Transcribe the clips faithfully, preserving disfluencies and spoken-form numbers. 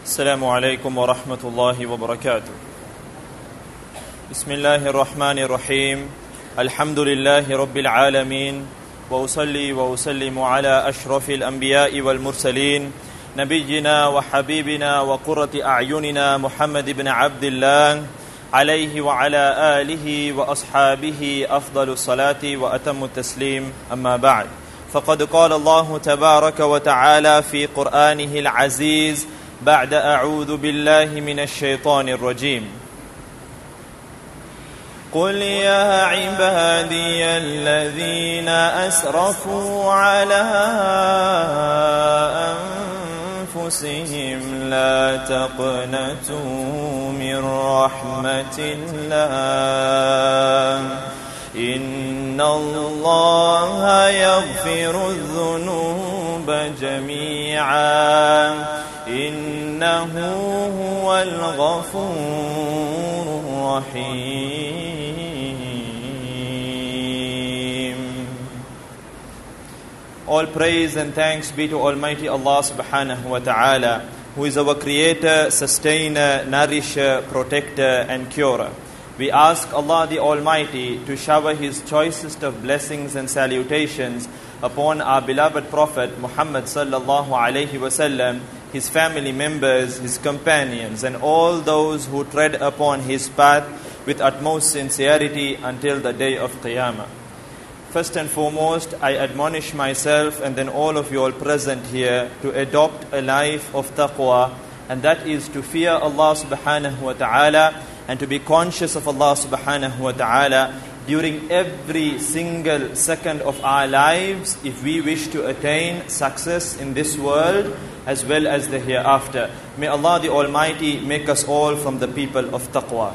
السلام عليكم ورحمة الله وبركاته. بسم الله الرحمن الرحيم. الحمد لله رب العالمين، وأصلي وأسلم على أشرف الأنبياء والمرسلين نبينا وحبيبنا وقرة أعيننا محمد بن عبد الله عليه وعلى آله وأصحابه أفضل الصلاة وأتم التسليم. أما بعد، فقد قال الله تبارك وتعالى في قرآنه العزيز بعد أعوذ بالله من الشيطان الرجيم: قل يا عبادي الذين أسرفوا على أنفسهم لا تقنطوا من رحمة الله إن الله يغفر الذنوب جميعا إنه هو الغفور الرحيم. All praise and thanks be to Almighty Allah subhanahu wa ta'ala, who is our creator, sustainer, nourisher, protector and curer. We ask Allah the Almighty to shower His choicest of blessings and salutations upon our beloved Prophet Muhammad sallallahu alayhi wa sallam, his family members, his companions, and all those who tread upon his path with utmost sincerity until the day of Qiyamah. First and foremost, I admonish myself and then all of you all present here to adopt a life of taqwa, and that is to fear Allah subhanahu wa ta'ala and to be conscious of Allah subhanahu wa ta'ala during every single second of our lives if we wish to attain success in this world as well as the hereafter. May Allah the Almighty make us all from the people of taqwa.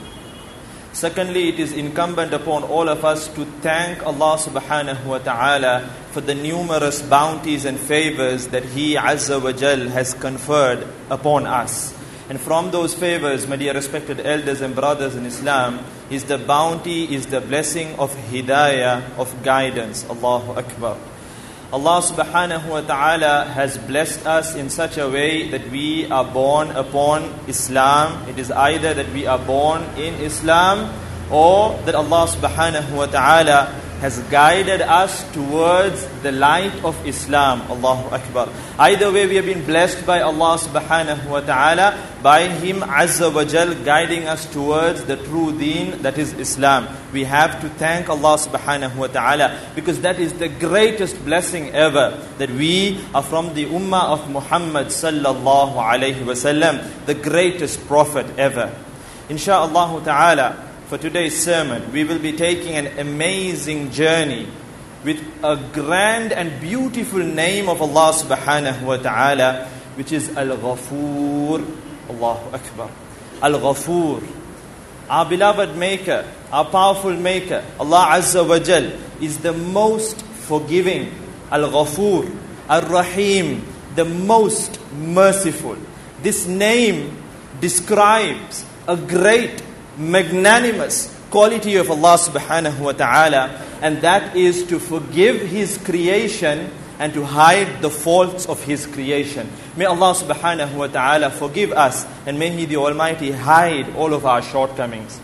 Secondly, it is incumbent upon all of us to thank Allah subhanahu wa ta'ala for the numerous bounties and favors that He Azza wa Jal has conferred upon us. And from those favors, my dear respected elders and brothers in Islam, is the bounty, is the blessing of hidayah, of guidance. Allahu Akbar. Allah subhanahu wa ta'ala has blessed us in such a way that we are born upon Islam. It is either that we are born in Islam or that Allah subhanahu wa ta'ala has guided us towards the light of Islam. Allahu Akbar. Either way, we have been blessed by Allah subhanahu wa ta'ala, by Him Azza wa Jal guiding us towards the true deen, that is Islam. We have to thank Allah subhanahu wa ta'ala because that is the greatest blessing ever, that we are from the ummah of Muhammad sallallahu alayhi wa sallam, the greatest prophet ever. Insha'Allah ta'ala, for today's sermon, we will be taking an amazing journey with a grand and beautiful name of Allah subhanahu wa ta'ala, which is Al-Ghafoor. Allahu Akbar. Al-Ghafoor. Our beloved Maker, our powerful Maker, Allah Azza wa Jal, is the most forgiving. Al-Ghafoor. Ar-Rahim, the most merciful. This name describes a great magnanimous quality of Allah subhanahu wa ta'ala, and that is to forgive His creation and to hide the faults of His creation. May Allah subhanahu wa ta'ala forgive us, and may He the Almighty hide all of our shortcomings.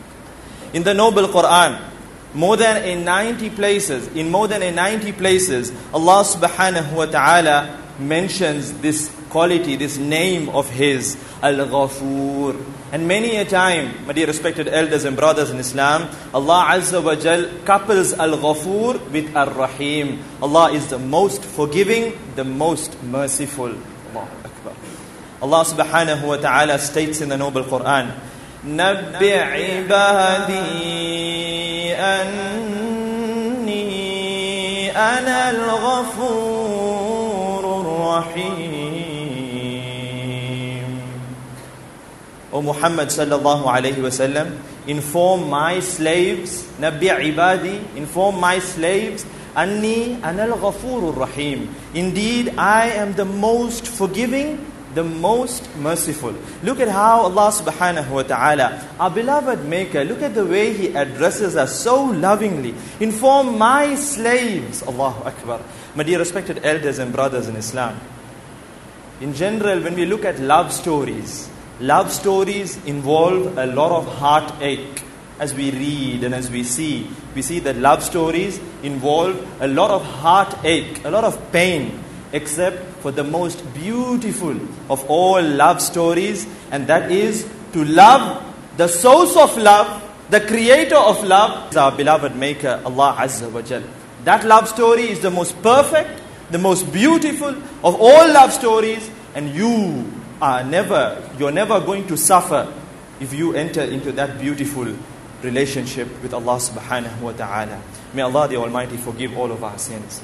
In the noble Quran, more than a ninety places, in more than a ninety places, Allah subhanahu wa ta'ala mentions this quality, this name of His, Al-Ghafoor. And many a time, my dear respected elders and brothers in Islam, Allah Azza wa Jal couples Al-Ghafoor with Ar-Rahim. Allah is the most forgiving, the most merciful. Allahu Akbar. Allah subhanahu wa ta'ala states in the noble Quran, نَبِّعْ عِبَادِي أَنِّي أَنَا الْغَفُورُ الرَّحِيمُ. O Muhammad sallallahu alayhi wa sallam, inform my slaves, Nabbi ibadi, inform my slaves, Anni anal ghafurur rahim. Indeed, I am the most forgiving, the most merciful. Look at how Allah subhanahu wa ta'ala, our beloved Maker, look at the way He addresses us so lovingly. Inform my slaves, Allahu Akbar. My dear respected elders and brothers in Islam, In general, when we look at love stories, love stories involve a lot of heartache. As we read and as we see, we see that love stories involve a lot of heartache, a lot of pain, except for the most beautiful of all love stories, and that is to love the source of love, the creator of love, our beloved maker, Allah Azza wa Jal. That love story is the most perfect, the most beautiful of all love stories, and you are never, you're never going to suffer if you enter into that beautiful relationship with Allah subhanahu wa ta'ala. May Allah the Almighty forgive all of our sins.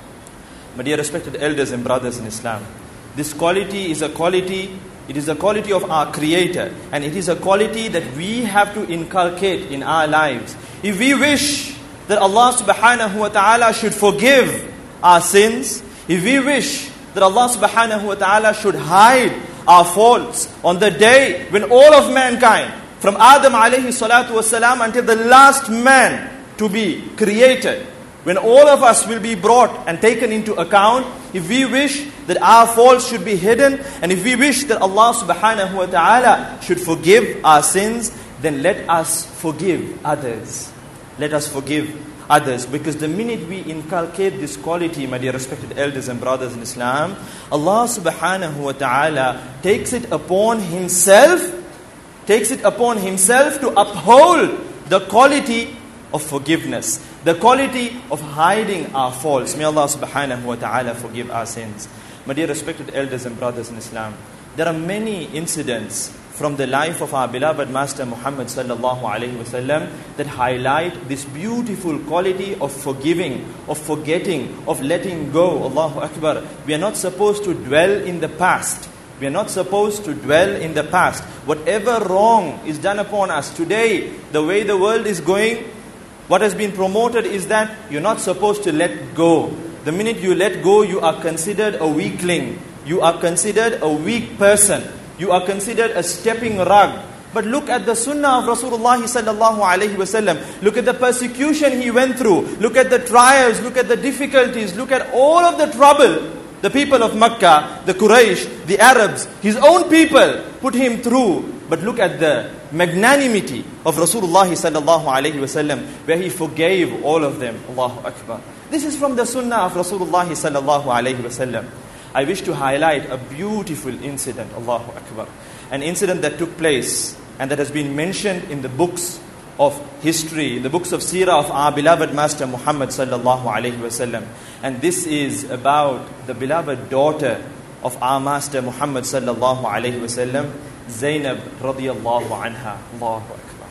My dear respected elders and brothers in Islam, this quality is a quality, it is a quality of our Creator, and it is a quality that we have to inculcate in our lives. If we wish that Allah subhanahu wa ta'ala should forgive our sins, if we wish that Allah subhanahu wa ta'ala should hide our faults on the day when all of mankind, from Adam alayhi salatu wasalam until the last man to be created, when all of us will be brought and taken into account, if we wish that our faults should be hidden, and if we wish that Allah subhanahu wa ta'ala should forgive our sins, then let us forgive others. Let us forgive others. Because the minute we inculcate this quality, my dear respected elders and brothers in Islam, Allah subhanahu wa ta'ala takes it upon Himself, takes it upon Himself to uphold the quality of forgiveness, the quality of hiding our faults. May Allah subhanahu wa ta'ala forgive our sins. My dear respected elders and brothers in Islam, there are many incidents from the life of our beloved Master Muhammad sallallahu alayhi wasallam that highlight this beautiful quality of forgiving, of forgetting, of letting go. Allahu Akbar. We are not supposed to dwell in the past. We are not supposed to dwell in the past. Whatever wrong is done upon us today, the way the world is going, what has been promoted is that you're not supposed to let go. The minute you let go, you are considered a weakling. You are considered a weak person. You are considered a stepping rug. But look at the sunnah of Rasulullah sallallahu alayhi wasallam. Look at the persecution he went through. Look at the trials. Look at the difficulties. Look at all of the trouble the people of Makkah, the Quraysh, the Arabs, his own people put him through. But look at the magnanimity of Rasulullah sallallahu alayhi wasallam, where he forgave all of them. Allahu Akbar. This is from the sunnah of Rasulullah sallallahu alayhi wasallam. I wish to highlight a beautiful incident, Allahu Akbar. An incident that took place and that has been mentioned in the books of history, in the books of seerah of our beloved Master Muhammad sallallahu alayhi wasallam. And this is about the beloved daughter of our Master Muhammad sallallahu alayhi wasallam, Zainab radiyallahu anha. Allahu Akbar.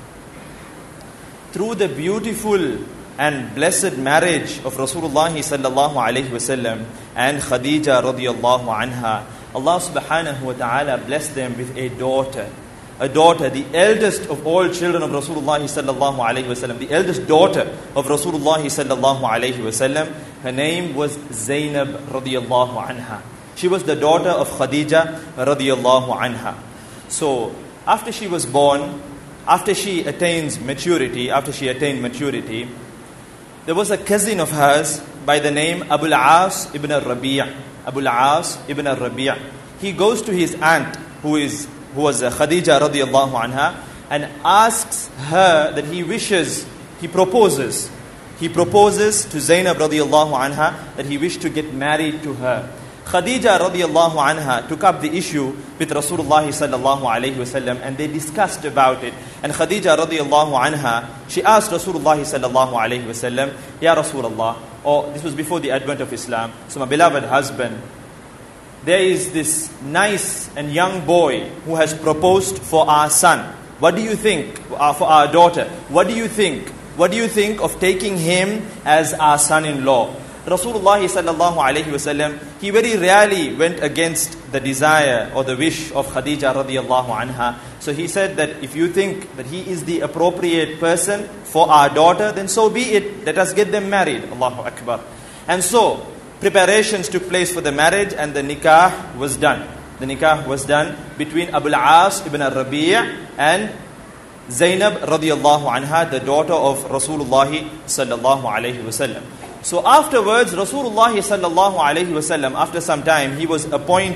Through the beautiful and blessed marriage of Rasulullah sallallahu alayhi wasallam and Khadija radiyallahu anha, Allah subhanahu wa ta'ala blessed them with a daughter. A daughter, the eldest of all children of Rasulullah sallallahu alayhi wasallam, the eldest daughter of Rasulullah sallallahu alayhi wasallam. Her name was Zainab radiyallahu anha. She was the daughter of Khadija radiyallahu anha. So, after she was born, after she attains maturity, after she attained maturity, there was a cousin of hers by the name Abu al-As ibn al-Rabi'. Abu al-As ibn al-Rabi'. He goes to his aunt, who is who was Khadija radiyallahu anha, and asks her that he wishes, he proposes, he proposes to Zainab radiyallahu anha that he wished to get married to her. Khadija radiyallahu anha took up the issue with Rasulullah sallallahu alayhi wasallam, and they discussed about it. And Khadija radiyallahu anha, she asked Rasulullah sallallahu alayhi wasallam, Ya Rasulullah, or this was before the advent of Islam, so my beloved husband, there is this nice and young boy who has proposed for our son. What do you think? Uh, for our daughter. What do you think? What do you think of taking him as our son-in-law? Rasulullah sallallahu alayhi wasallam, he very rarely went against the desire or the wish of Khadija radiyallahu anha. So he said that if you think that he is the appropriate person for our daughter, then so be it. Let us get them married. Allahu Akbar. And so, preparations took place for the marriage, and the nikah was done. The nikah was done between Abu al-As ibn al-Rabi' and Zainab radiyallahu anha, the daughter of Rasulullah sallallahu alayhi wasallam. So afterwards, Rasulullah sallallahu alayhi wasallam, after some time, he was appointed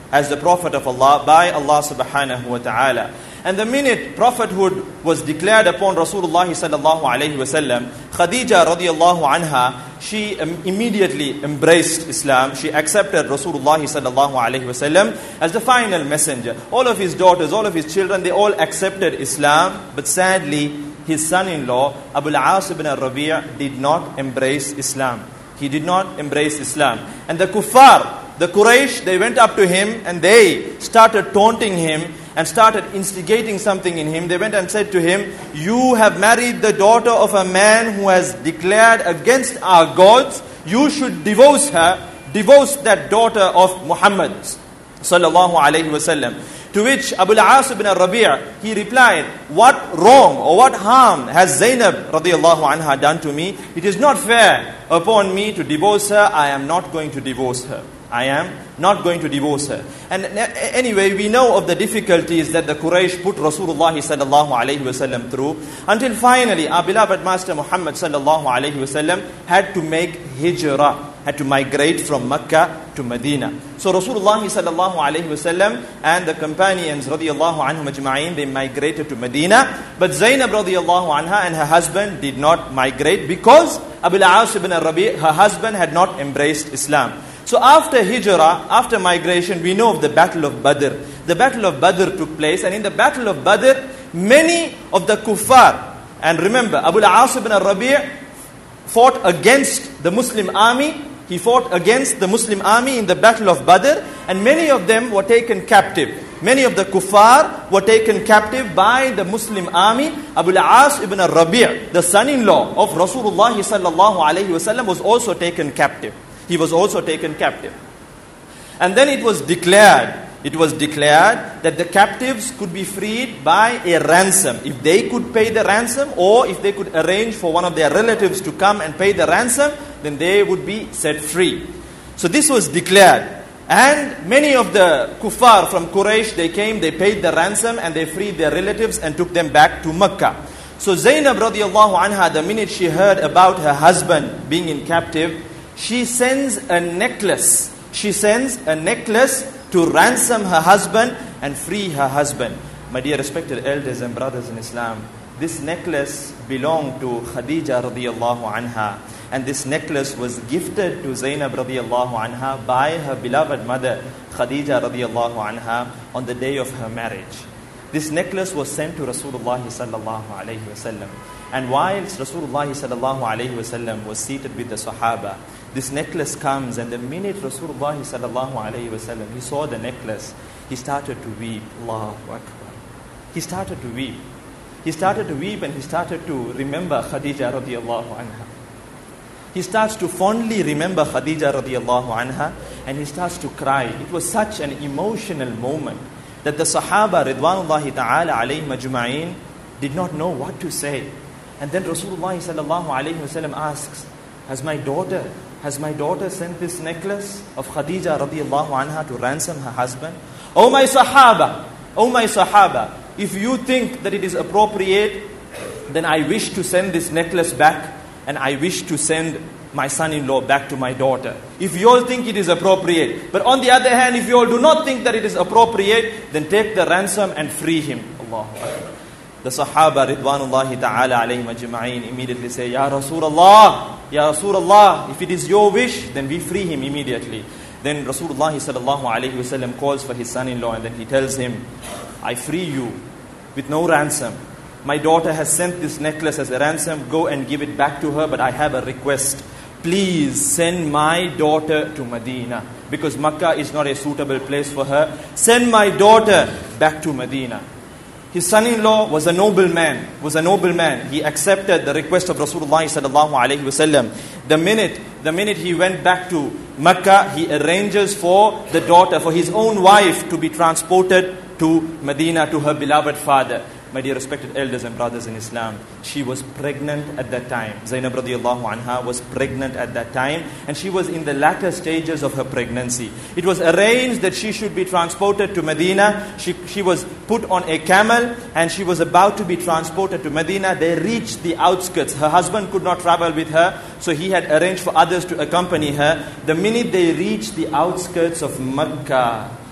as the Prophet of Allah by Allah subhanahu wa ta'ala. And the minute prophethood was declared upon Rasulullah sallallahu alayhi wasallam, Khadija radiallahu anha, she immediately embraced Islam. She accepted Rasulullah sallallahu alayhi wasallam as the final messenger. All of his daughters, all of his children, they all accepted Islam. But sadly, his son-in-law, Abu al-As ibn al-Rabi' did not embrace Islam. He did not embrace Islam. And the kuffar, the Quraysh, they went up to him and they started taunting him and started instigating something in him. They went and said to him, you have married the daughter of a man who has declared against our gods. You should divorce her, divorce that daughter of Muhammad sallallahu alayhi wasallam. To which Abu al-As ibn al-Rabi' he replied, what wrong or what harm has Zainab radiallahu anha done to me? It is not fair upon me to divorce her. I am not going to divorce her. I am not going to divorce her. And anyway, we know of the difficulties that the Quraysh put Rasulullah sallallahu alayhi wasallam through, until finally our beloved Master Muhammad sallallahu alayhi wasallam had to make hijrah, had to migrate from Mecca to Medina. So Rasulullah sallallahu alayhi wasallam and the companions radiallahu anhum ajma'in, they migrated to Medina. But Zainab radiallahu anha and her husband did not migrate because Abu al-As ibn al-Rabi', her husband, had not embraced Islam. So after hijrah, after migration, we know of the Battle of Badr. The Battle of Badr took place, and in the Battle of Badr, many of the kuffar, and remember, Abu al-As ibn al-Rabi' fought against the Muslim army. He fought against the Muslim army in the Battle of Badr, and many of them were taken captive. Many of the kuffar were taken captive by the Muslim army. Abu al-As ibn al-Rabi', the son-in-law of Rasulullah sallallahu alayhi wasallam, was also taken captive. He was also taken captive. And then it was declared, it was declared that the captives could be freed by a ransom. If they could pay the ransom, or if they could arrange for one of their relatives to come and pay the ransom, then they would be set free. So this was declared. And many of the kuffar from Quraysh, they came, they paid the ransom, and they freed their relatives and took them back to Mecca. So Zainab radiallahu anha, the minute she heard about her husband being in captive, she sends a necklace. She sends a necklace to ransom her husband and free her husband. My dear respected elders and brothers in Islam, this necklace belonged to Khadija radiallahu anha. And this necklace was gifted to Zainab radiallahu anha by her beloved mother Khadija radiallahu anha on the day of her marriage. This necklace was sent to Rasulullah sallallahu alayhi wasallam. And whilst Rasulullah sallallahu alayhi wasallam was seated with the Sahaba, this necklace comes, and the minute Rasulullah sallallahu alayhi wasallam, he saw the necklace, he started to weep. Allahu Akbar. He started to weep. He started to weep and he started to remember Khadija radiallahu anha. He starts to fondly remember Khadija radiallahu anha, and he starts to cry. It was such an emotional moment that the Sahaba ridwanullahi ta'ala alayhim ajma'in did not know what to say. And then Rasulullah sallallahu alayhi wasallam asks, Has my daughter, has my daughter sent this necklace of Khadija radiallahu anha to ransom her husband? Oh my Sahaba, oh my Sahaba, if you think that it is appropriate, then I wish to send this necklace back, and I wish to send my son-in-law back to my daughter. If you all think it is appropriate. But on the other hand, if you all do not think that it is appropriate, then take the ransom and free him. Allahu Akbar. The Sahaba ridwanullahi ta'ala alayhim ajma'in immediately say, Ya Rasulullah, Ya Rasulullah, if it is your wish, then we free him immediately. Then Rasulullah sallallahu alayhi wasallam calls for his son-in-law, and then he tells him, I free you with no ransom. My daughter has sent this necklace as a ransom. Go and give it back to her, but I have a request. Please send my daughter to Medina, because Makkah is not a suitable place for her. Send my daughter back to Medina. His son-in-law was a noble man, was a noble man. He accepted the request of Rasulullah sallallahu alayhi wasallam. The minute, the minute he went back to Makkah, he arranges for the daughter, for his own wife, to be transported to Medina, to her beloved father. My dear respected elders and brothers in Islam, she was pregnant at that time. Zainab radiallahu anha was pregnant at that time, and she was in the latter stages of her pregnancy. It was arranged that she should be transported to Medina. She, she was put on a camel, and she was about to be transported to Medina. They reached the outskirts. Her husband could not travel with her, so he had arranged for others to accompany her. The minute they reached the outskirts of Makkah,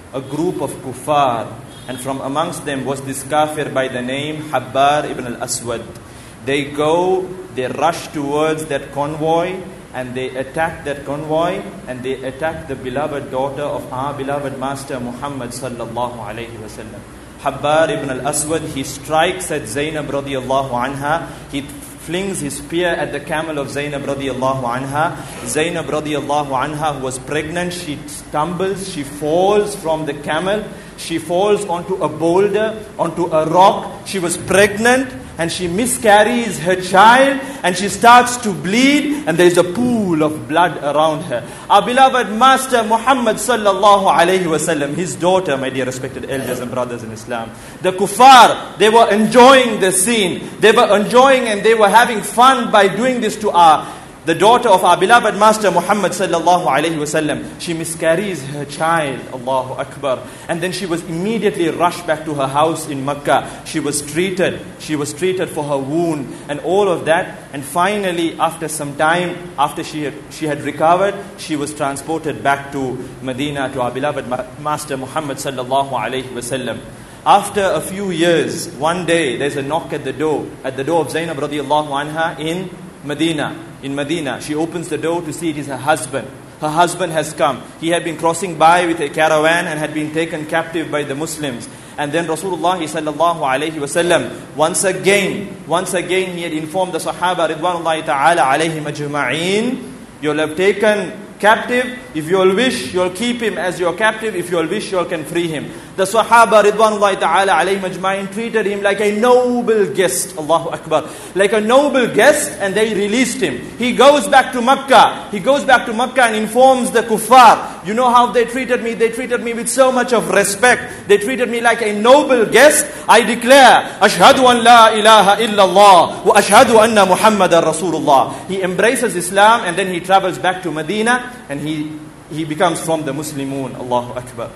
a group of kuffar, and from amongst them was this kafir by the name Habbar ibn al-Aswad. They go, they rush towards that convoy, and they attack that convoy, and they attack the beloved daughter of our beloved Master Muhammad sallallahu alayhi wasallam. Habbar ibn al-Aswad, he strikes at Zainab radiallahu anha. He flings his spear at the camel of Zainab radiallahu anha. Zainab radiallahu anha, who was pregnant, she stumbles, she falls from the camel. She falls onto a boulder, onto a rock. She was pregnant and she miscarries her child and she starts to bleed and there is a pool of blood around her. Our beloved Master Muhammad sallallahu alayhi wasallam, his daughter, my dear respected elders and brothers in Islam, the kuffar, they were enjoying the scene. They were enjoying and they were having fun by doing this to our the daughter of our beloved Master Muhammad sallallahu alayhi wasallam. She miscarries her child, Allahu Akbar. And then she was immediately rushed back to her house in Mecca. She was treated. She was treated for her wound and all of that. And finally, after some time, after she had, she had recovered, she was transported back to Medina to our beloved Master Muhammad sallallahu alayhi wasallam. After a few years, one day, there's a knock at the door, at the door of Zainab radiallahu anha in Medina. In Medina, she opens the door to see it is her husband. Her husband has come. He had been crossing by with a caravan and had been taken captive by the Muslims. And then Rasulullah sallallahu alayhi wasallam, once again, once again he had informed the Sahaba Ridwanullahi ta'ala alayhim ajma'een, you'll have taken captive. If you'll wish, you'll keep him as your captive. If you'll wish, you can free him. The Sahaba Ridwanullahi ta'ala alayhim ajma'in treated him like a noble guest. Allahu Akbar. Like a noble guest, and they released him. He goes back to Makkah. He goes back to Makkah and informs the kuffar, you know how they treated me? They treated me with so much of respect. They treated me like a noble guest. I declare, Ashhadu an la ilaha illallah wa ashhadu anna Muhammadan Rasulullah. He embraces Islam and then he travels back to Medina. And he, he becomes from the Muslimun. Allahu Akbar.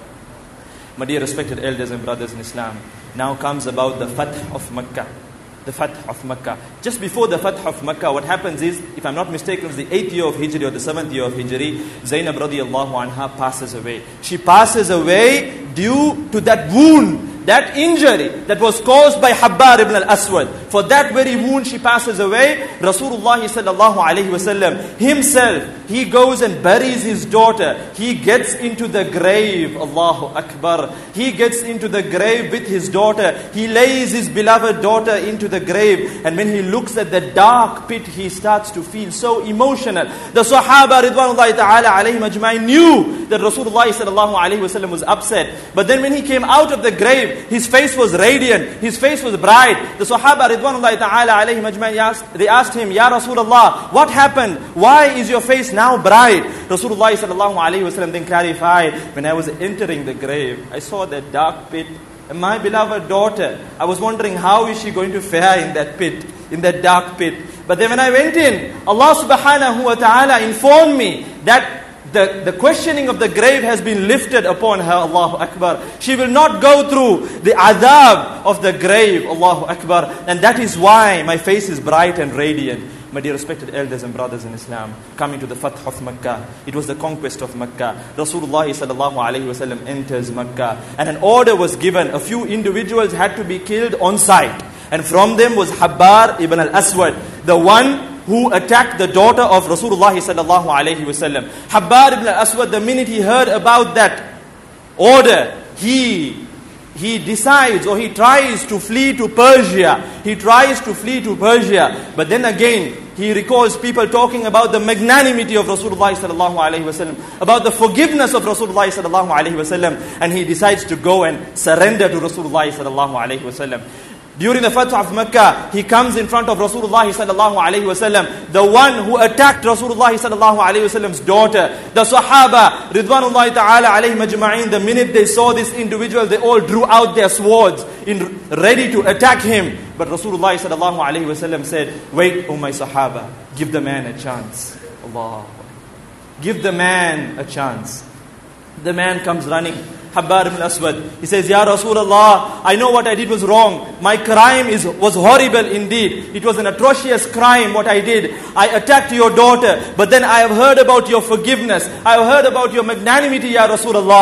My dear respected elders and brothers in Islam, now comes about the Fath of Makkah. The Fath of Makkah. Just before the Fath of Makkah, what happens is, if I'm not mistaken, it was the eighth year of Hijri or the seventh year of Hijri, Zainab radiallahu anha passes away. She passes away due to that wound, that injury that was caused by Habbar ibn al-Aswad. For that very wound she passes away. Rasulullah sallallahu alayhi wasallam himself, he goes and buries his daughter. He gets into the grave. Allahu Akbar. He gets into the grave with his daughter. He lays his beloved daughter into the grave. And when he looks at the dark pit, he starts to feel so emotional. The Sahaba Ridwanullahi ta'ala alayhim ajma'in knew that Rasulullah sallallahu alayhi wasallam was upset. But then when he came out of the grave, his face was radiant. His face was bright. The Sahaba Ridwanullahi ta'ala alayhim ajma'in asked, they asked him, Ya Rasulullah, what happened? Why is your face now bright? Rasulullah sallallahu alayhi wasallam then clarified, when I was entering the grave, I saw that dark pit. And my beloved daughter, I was wondering how is she going to fare in that pit, in that dark pit. But then when I went in, Allah subhanahu wa ta'ala informed me that The, the questioning of the grave has been lifted upon her. Allahu Akbar. She will not go through the adab of the grave. Allahu Akbar. And that is why my face is bright and radiant. My dear respected elders and brothers in Islam, coming to the Fath of Makkah, it was the conquest of Makkah. Rasulullah sallallahu alayhi wasallam enters Makkah, and an order was given. A few individuals had to be killed on sight, and from them was Habbar ibn al-Aswad, the one who attacked the daughter of Rasulullah sallallahu alayhi wasallam. Habbar ibn al-Aswad, the minute he heard about that order, he he decides or he tries to flee to Persia. He tries to flee to Persia. But then again, he recalls people talking about the magnanimity of Rasulullah sallallahu alayhi wasallam, about the forgiveness of Rasulullah sallallahu alayhi wasallam, and he decides to go and surrender to Rasulullah sallallahu alayhi wasallam. During the Fath of Makkah, he comes in front of Rasulullah sallallahu alayhi wasallam, the one who attacked Rasulullah sallallahu alayhi wasallam's daughter. The Sahaba, Ridwanullahi ta'ala alayhim ajma'in, the minute they saw this individual, they all drew out their swords, in ready to attack him. But Rasulullah sallallahu alayhi wasallam said, wait, O my Sahaba, give the man a chance. Allah. Give the man a chance. The man comes running. Habbar ibn al-Aswad. He says, Ya Rasulullah, I know what I did was wrong. My crime is was horrible indeed. It was an atrocious crime what I did. I attacked your daughter, but then I have heard about your forgiveness. I have heard about your magnanimity, Ya Rasulullah.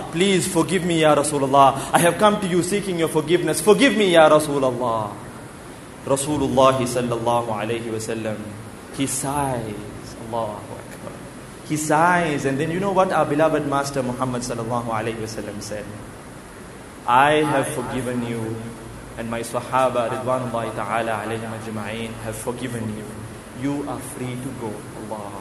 please forgive me, Ya Rasulullah. I have come to you seeking your forgiveness. Forgive me, Ya Rasulullah. Rasulullah sallallahu alayhi wasallam, he sighs. Allahu Akbar. He sighs, and then you know what our beloved Master Muhammad sallallahu alayhi wasallam said? I have forgiven you, and my Sahaba Ridwanullahi ta'ala alayhim ajma'een have forgiven you. You are free to go. Allah.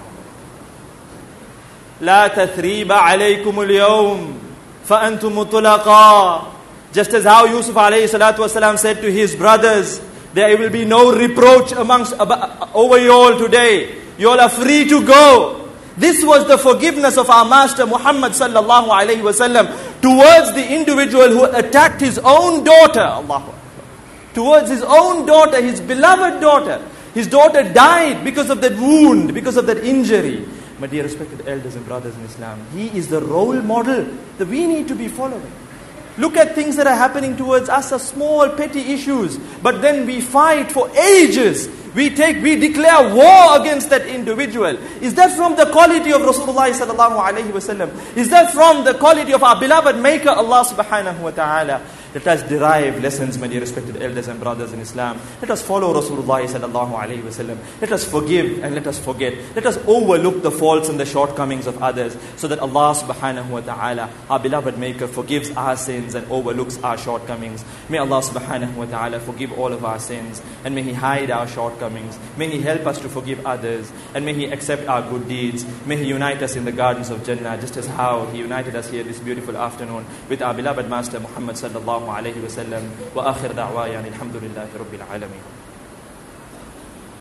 لا تثريب عليكم اليوم فأنتم طلقاء. Just as how Yusuf alayhi salatu wasalam said to his brothers, there will be no reproach amongst over you all today. You all are free to go. This was the forgiveness of our Master Muhammad sallallahu alayhi wasallam towards the individual who attacked his own daughter. Allahu Akbar. Towards his own daughter, his beloved daughter. His daughter died because of that wound, because of that injury. My dear respected elders and brothers in Islam, he is the role model that we need to be following. Look at things that are happening towards us, are small, petty issues. But then we fight for ages. We take, we declare war against that individual. Is that from the quality of Rasulullah sallallahu alaihi wasallam? Is that from the quality of our beloved Maker, Allah subhanahu wa ta'ala? Let us derive lessons, my dear respected elders and brothers in Islam. Let us follow Rasulullah sallallahu alaihi wasallam. Let us forgive and let us forget. Let us overlook the faults and the shortcomings of others, so that Allah subhanahu wa ta'ala, our beloved Maker, forgives our sins and overlooks our shortcomings. May Allah subhanahu wa ta'ala forgive all of our sins, and may He hide our shortcomings. May He help us to forgive others, and may He accept our good deeds. May He unite us in the gardens of Jannah, just as how He united us here this beautiful afternoon with our beloved Master Muhammad sallallahu alayhi wa sallam. Wa akhir da'waya alhamdulillahi rabbil alameen.